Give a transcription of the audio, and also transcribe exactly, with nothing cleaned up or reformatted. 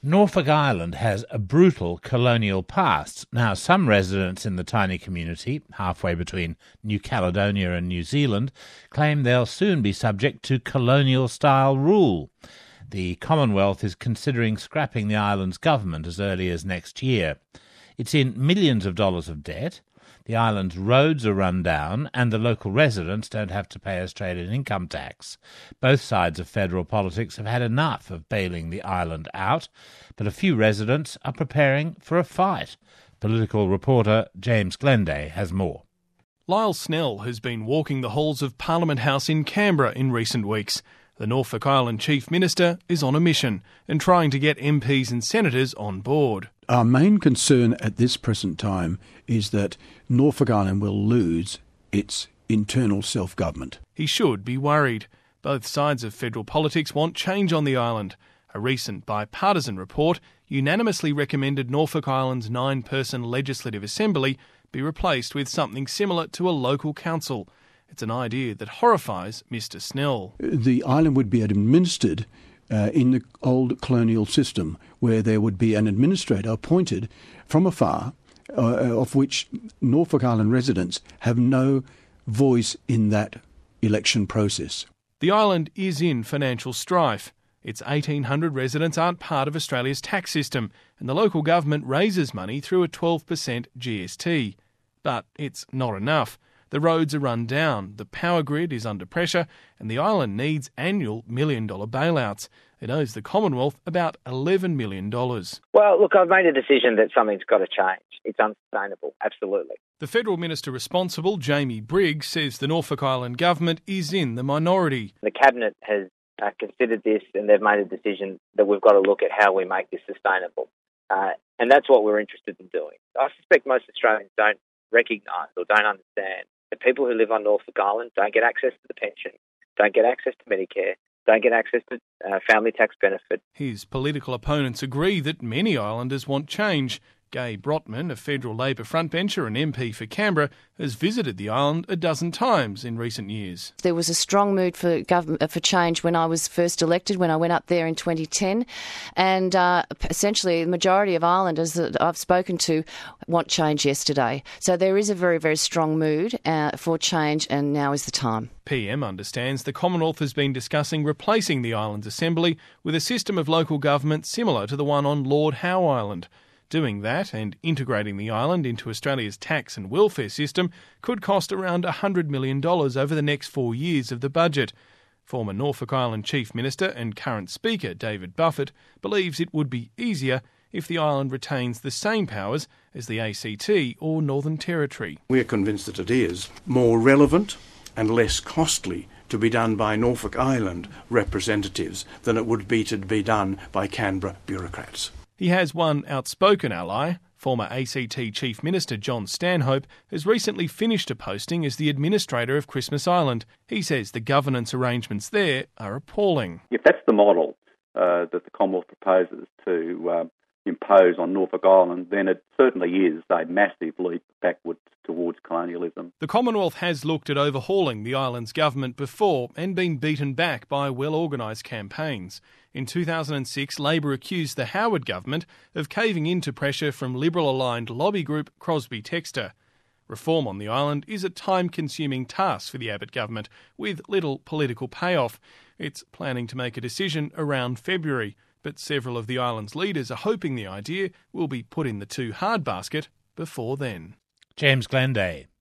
Norfolk Island has a brutal colonial past. Now, some residents in the tiny community, halfway between New Caledonia and New Zealand, claim they'll soon be subject to colonial-style rule. The Commonwealth is considering scrapping the island's government as early as next year. It's in millions of dollars of debt. The island's roads are run down, and the local residents don't have to pay Australian income tax. Both sides of federal politics have had enough of bailing the island out, but a few residents are preparing for a fight. Political reporter James Glenday has more. Lyle Snell has been walking the halls of Parliament House in Canberra in recent weeks. The Norfolk Island Chief Minister is on a mission and trying to get M Ps and senators on board. Our main concern at this present time is that Norfolk Island will lose its internal self-government. He should be worried. Both sides of federal politics want change on the island. A recent bipartisan report unanimously recommended Norfolk Island's nine-person Legislative Assembly be replaced with something similar to a local council. It's an idea that horrifies Mister Snell. The island would be administered uh, in the old colonial system, where there would be an administrator appointed from afar, uh, of which Norfolk Island residents have no voice in that election process. The island is in financial strife. Its eighteen hundred residents aren't part of Australia's tax system, and the local government raises money through a twelve percent G S T. But it's not enough. The roads are run down, the power grid is under pressure, and the island needs annual million-dollar bailouts. It owes the Commonwealth about eleven million dollars. Well, look, I've made a decision that something's got to change. It's unsustainable, absolutely. The federal minister responsible, Jamie Briggs, says the Norfolk Island government is in the minority. The Cabinet has uh, considered this and they've made a decision that we've got to look at how we make this sustainable. Uh, and that's what we're interested in doing. I suspect most Australians don't recognise or don't understand that people who live on Norfolk Island don't get access to the pension, don't get access to Medicare, don't get access to uh, family tax benefit. His political opponents agree that many islanders want change. Gai Brotman, a federal Labor frontbencher and M P for Canberra, has visited the island a dozen times in recent years. There was a strong mood for government for change when I was first elected, when I went up there in twenty ten, and uh, essentially the majority of islanders that I've spoken to want change yesterday. So there is a very, very strong mood uh, for change, and now is the time. P M understands the Commonwealth has been discussing replacing the island's assembly with a system of local government similar to the one on Lord Howe Island. Doing that and integrating the island into Australia's tax and welfare system could cost around one hundred million dollars over the next four years of the budget. Former Norfolk Island Chief Minister and current Speaker David Buffett believes it would be easier if the island retains the same powers as the A C T or Northern Territory. We're convinced that it is more relevant and less costly to be done by Norfolk Island representatives than it would be to be done by Canberra bureaucrats. He has one outspoken ally. Former A C T Chief Minister John Stanhope has recently finished a posting as the administrator of Christmas Island. He says the governance arrangements there are appalling. If that's the model uh, that the Commonwealth proposes to uh, impose on Norfolk Island, then it certainly is a massive leap backwards towards colonialism. The Commonwealth has looked at overhauling the island's government before and been beaten back by well-organised campaigns. In two thousand six, Labor accused the Howard government of caving into pressure from Liberal-aligned lobby group Crosby Textor. Reform on the island is a time-consuming task for the Abbott government, with little political payoff. It's planning to make a decision around February, but several of the island's leaders are hoping the idea will be put in the too hard basket before then. James Glenday.